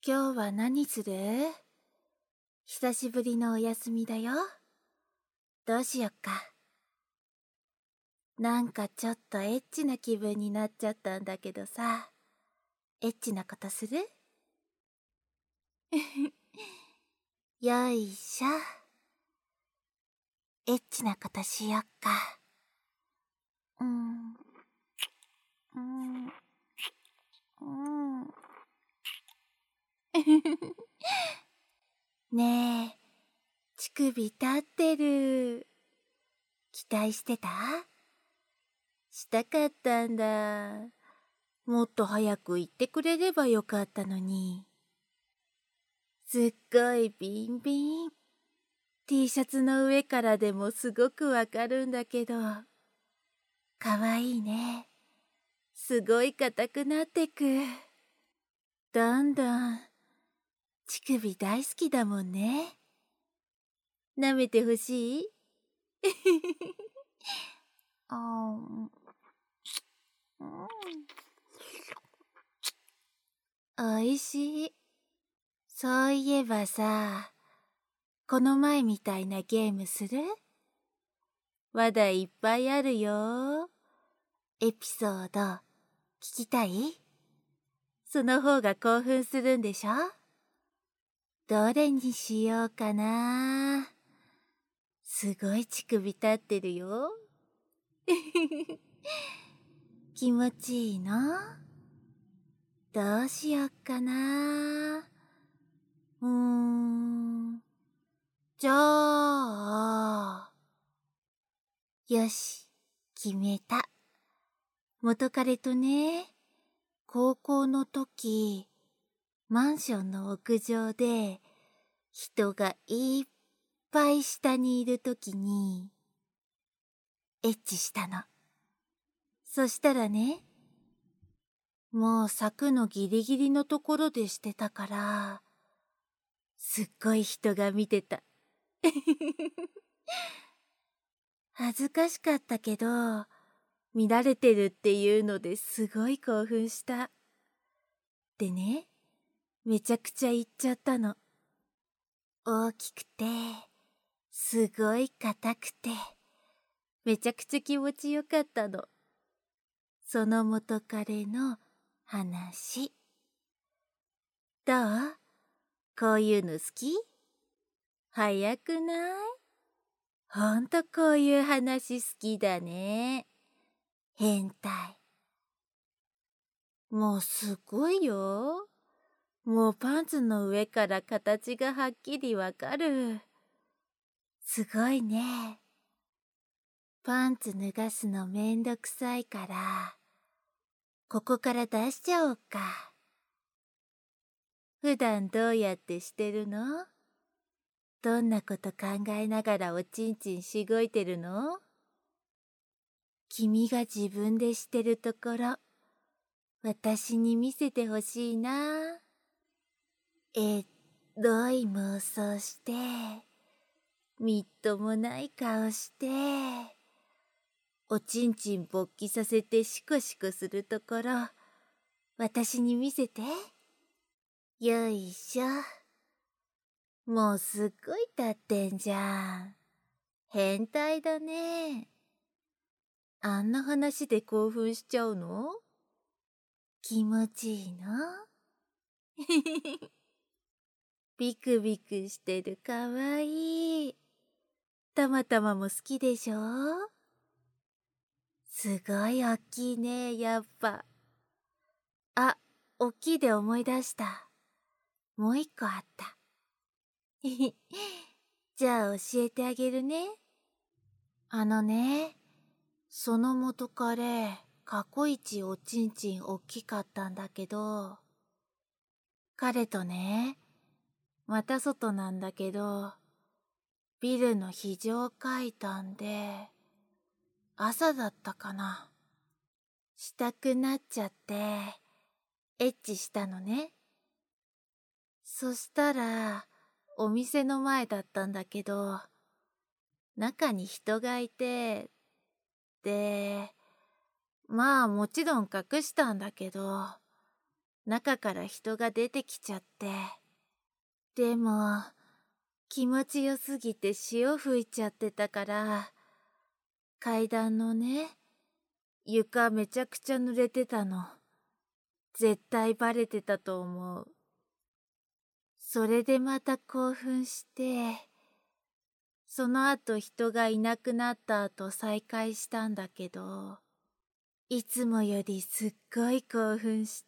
今日は何する？久しぶりのお休みだよ。どうしよっか。なんかちょっとエッチな気分になっちゃったんだけどさ。エッチなことする？よいしょ。エッチなことしよっか。うん。うん。うん。ねえ、乳首立ってる。期待してた？したかったんだ。もっと早く言ってくれればよかったのに。すっごいビンビン。T シャツの上からでもすごくわかるんだけど。かわいいね。すごい硬くなってく。どんどん。乳首大好きだもんね。舐めてほしい？あん。おいしい。そういえばさ、この前みたいなゲームする？まだいっぱいあるよ。エピソード聞きたい？その方が興奮するんでしょ？どれにしようかな。すごい乳首立ってるよ。気持ちいいの？どうしよっかな。じゃあ、よし、決めた。元彼とね、高校の時、マンションの屋上で、人がいっぱい下にいる時に、エッチしたの。そしたらね、もう柵のギリギリのところでしてたから、すっごい人が見てた。恥ずかしかったけど、見られてるっていうのですごい興奮した。でね、めちゃくちゃ言っちゃったの。大きくて、すごい硬くて、めちゃくちゃ気持ちよかったの。その元彼の話。どう？こういうの好き？早くない？ほんとこういう話好きだね。変態。もうすごいよ。もうパンツの上から形がはっきりわかる。すごいね。パンツ脱がすのめんどくさいから、ここから出しちゃおうか。普段どうやってしてるの？どんなこと考えながらおちんちんしごいてるの？君が自分でしてるところ、私に見せてほしいな。どい妄想して、みっともない顔して、おちんちん勃起させてシコシコするところ、私に見せて。よいしょ。もうすっごい立ってんじゃん。変態だね。あんな話で興奮しちゃうの？気持ちいいの？ビクビクしてるかわいい。たまたまも好きでしょ？すごいおっきいね、やっぱ。あ、おっきいで思い出した。もう一個あった。じゃあ教えてあげるね。その元彼、過去一おちんちんおっきかったんだけど、彼とね、また外なんだけど、ビルの非常階段で、朝だったかな。したくなっちゃって、エッチしたのね。そしたら、お店の前だったんだけど、中に人がいて、で、まあもちろん隠したんだけど、 中から人が出てきちゃって。でも、気持ちよすぎて潮吹いちゃってたから、階段のね、床めちゃくちゃ濡れてたの。絶対バレてたと思う。それでまた興奮して、その後人がいなくなった後再会したんだけど、いつもよりすっごい興奮して、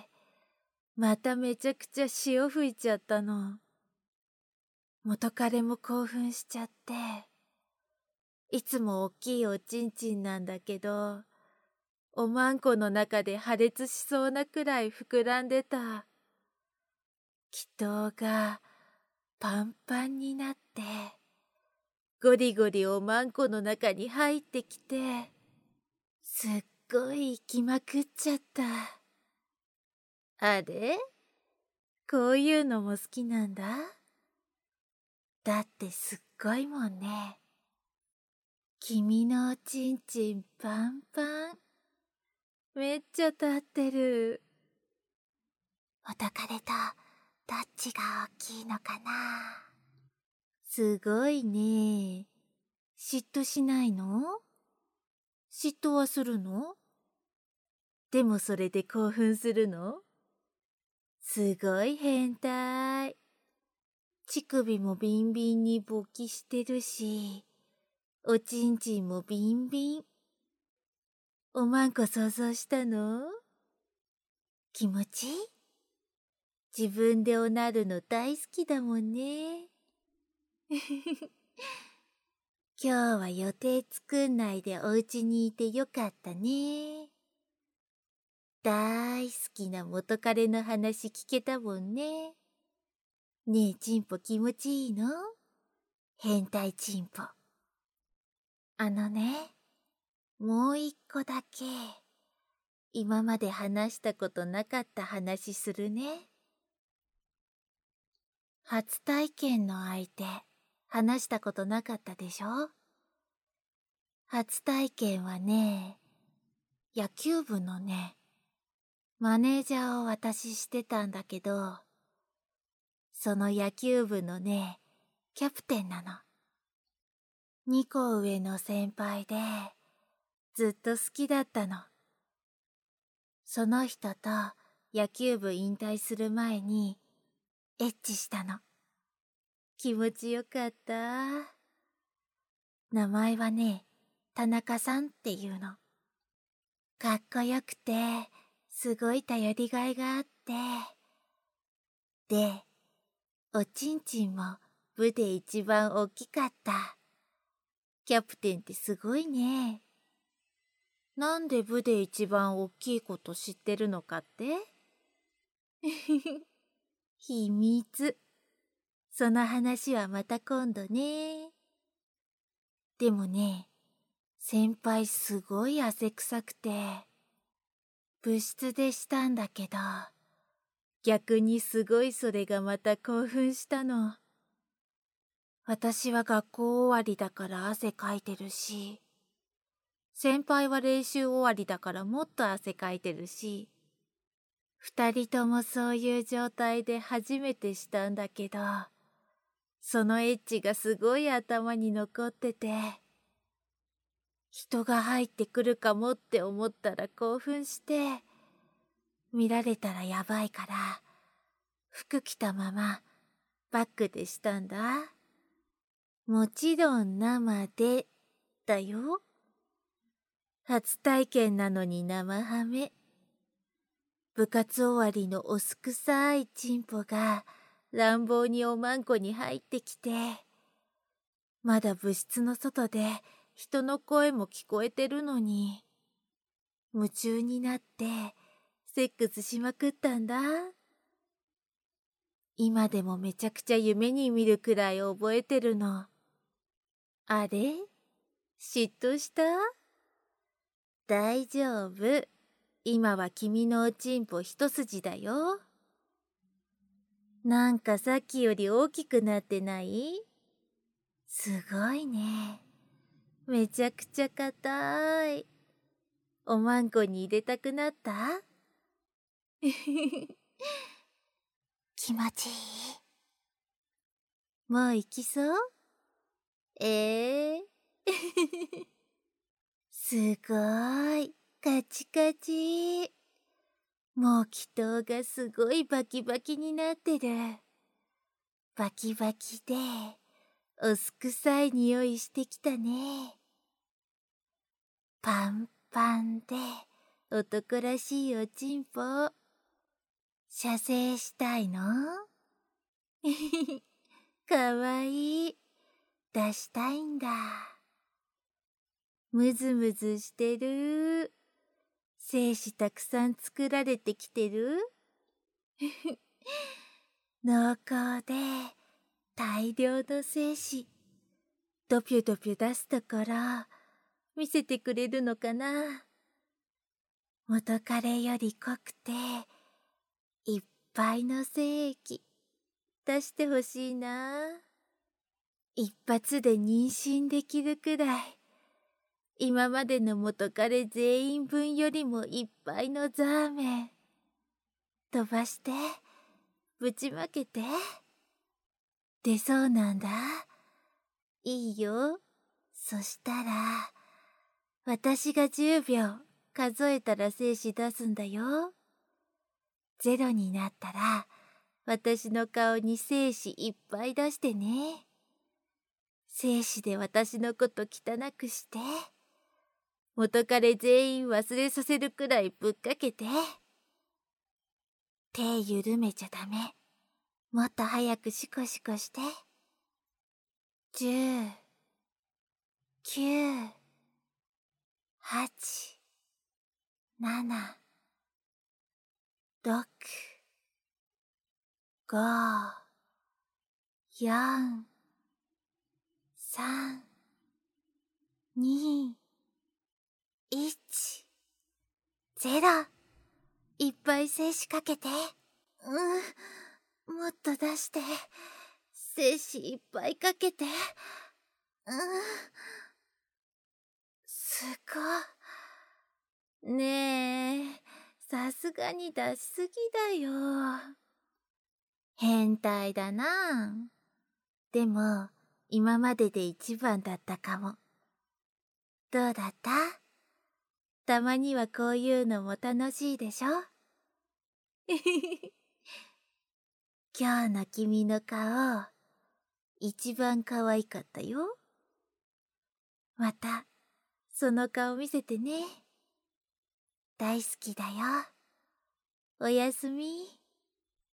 まためちゃくちゃ潮吹いちゃったの。元彼も興奮しちゃって、いつもおっきいおちんちんなんだけど、おまんこの中で破裂しそうなくらい膨らんでた。気筒がパンパンになって、ゴリゴリおまんこの中に入ってきて、すっごい行きまくっちゃった。あれ？こういうのも好きなんだ。だってすっごいもんね。君のおちんちんパンパン。めっちゃ立ってる。元彼とどっちが大きいのかな。すごいね。嫉妬しないの？嫉妬はするの？でもそれで興奮するの？すごい変態。乳首もビンビンに勃起してるし、おちんちんもビンビン。おまんこ想像したの？気持ちいい？自分でおなるの大好きだもんね。今日は予定作んないでお家にいてよかったね。大好きな元彼の話聞けたもんね。ねえ、チンポ気持ちいいの？変態チンポ。もう一個だけ、今まで話したことなかった話するね。初体験の相手、話したことなかったでしょ？初体験はね、野球部のね、マネージャーを私してたんだけど、その野球部のね、キャプテンなの。2個上の先輩で、ずっと好きだったの。その人と野球部引退する前に、エッチしたの。気持ちよかった。名前はね、田中さんっていうの。かっこよくて、すごい頼りがいがあって。で、おちんちんも部で一番大きかった。キャプテンってすごいね。なんで部で一番大きいこと知ってるのかって？秘密。その話はまた今度ね。でもね、先輩すごい汗臭くて、部室でしたんだけど、逆にすごいそれがまた興奮したの。私は学校終わりだから汗かいてるし、先輩は練習終わりだからもっと汗かいてるし、二人ともそういう状態で初めてしたんだけど、そのエッチがすごい頭に残ってて、人が入ってくるかもって思ったら興奮して、見られたらやばいから、服着たままバックでしたんだ。もちろん生で、だよ。初体験なのに生ハメ。部活終わりのおすくさいチンポが乱暴におまんこに入ってきて、まだ部室の外で人の声も聞こえてるのに、夢中になってセックスしまくったんだ。今でもめちゃくちゃ夢に見るくらい覚えてるの。あれ？嫉妬した？大丈夫。今は君のおちんぽ一筋だよ。なんかさっきより大きくなってない？すごいね。めちゃくちゃ硬い。おまんこに入れたくなった？ 気持ちいい。もう行きそう？すごーい。カチカチ。もう祈祷がすごいバキバキになってる。バキバキで、おすくさい匂いしてきたね。パンパンで、男らしいおちんぽ。射精したいの？かわいい。出したいんだ。むずむずしてる。精子たくさん作られてきてる？濃厚で大量の精子。ドピュドピュ出すところ、見せてくれるのかな？元彼より濃くて、いっぱいの精液、出してほしいな。一発で妊娠できるくらい、今までの元彼全員分よりもいっぱいのザーメン。飛ばして、ぶちまけて。出そうなんだ。いいよ。そしたら、私が10秒数えたら精子出すんだよ。0になったら、私の顔に精子いっぱい出してね。精子で私のこと汚くして。元彼全員忘れさせるくらいぶっかけて。手緩めちゃダメ。もっと早くシコシコして。10、9、8、7、6、5、4、3、2、1、0。いっぱい精子かけて。もっと出して。精子いっぱいかけて。すご。ねえ、さすがに出しすぎだよ。変態だな。でも、今までで一番だったかも。どうだった？たまにはこういうのも楽しいでしょ？今日の君の顔、一番可愛かったよ。また、その顔見せてね。大好きだよ。おやすみ。